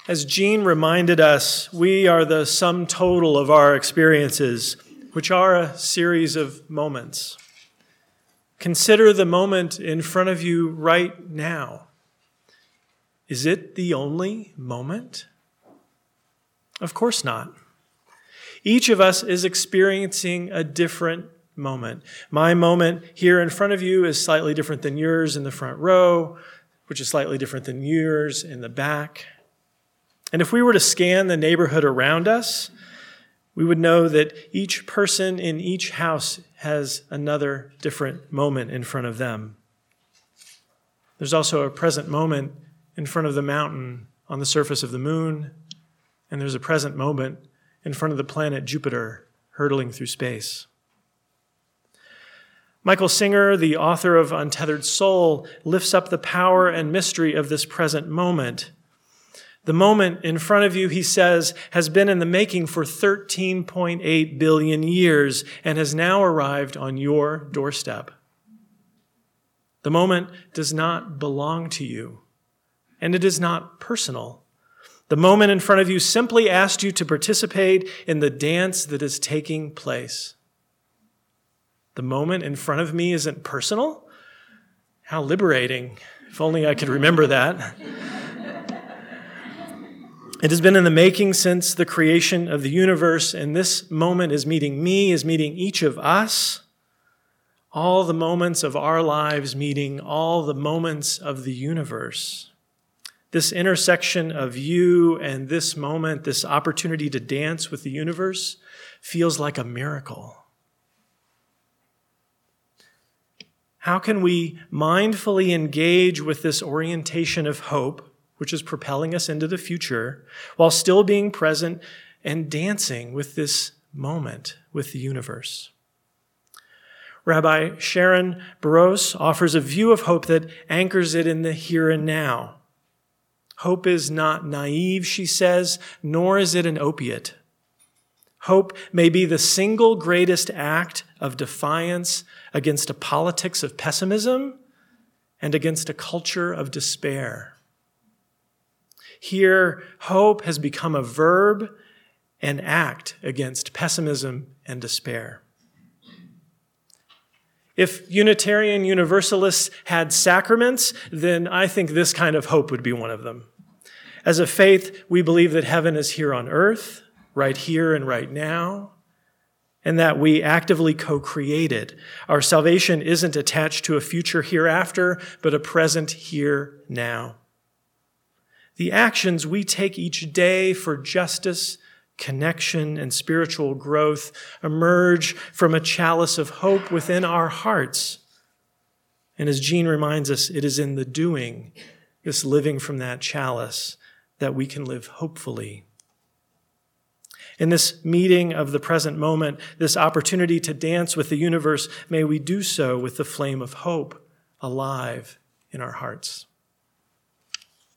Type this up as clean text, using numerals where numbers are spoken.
As Jean reminded us, we are the sum total of our experiences, which are a series of moments. Consider the moment in front of you right now. Is it the only moment? Of course not. Each of us is experiencing a different moment. My moment here in front of you is slightly different than yours in the front row, which is slightly different than yours in the back. And if we were to scan the neighborhood around us, we would know that each person in each house has another different moment in front of them. There's also a present moment in front of the mountain on the surface of the moon, and there's a present moment in front of the planet Jupiter hurtling through space. Michael Singer, the author of Untethered Soul, lifts up the power and mystery of this present moment. The moment in front of you, he says, has been in the making for 13.8 billion years and has now arrived on your doorstep. The moment does not belong to you, and it is not personal. The moment in front of you simply asked you to participate in the dance that is taking place. The moment in front of me isn't personal? How liberating. If only I could remember that. It has been in the making since the creation of the universe, and this moment is meeting me, is meeting each of us. All the moments of our lives meeting all the moments of the universe. This intersection of you and this moment, this opportunity to dance with the universe, feels like a miracle. How can we mindfully engage with this orientation of hope, which is propelling us into the future, while still being present and dancing with this moment, with the universe? Rabbi Sharon Baros offers a view of hope that anchors it in the here and now. Hope is not naive, she says, nor is it an opiate. Hope may be the single greatest act of defiance against a politics of pessimism and against a culture of despair. Here, hope has become a verb and act against pessimism and despair. If Unitarian Universalists had sacraments, then I think this kind of hope would be one of them. As a faith, we believe that heaven is here on earth, right here and right now, and that we actively co-create it. Our salvation isn't attached to a future hereafter, but a present here now. The actions we take each day for justice, connection, and spiritual growth emerge from a chalice of hope within our hearts. And as Jean reminds us, it is in the doing, this living from that chalice, that we can live hopefully. In this meeting of the present moment, this opportunity to dance with the universe, may we do so with the flame of hope alive in our hearts.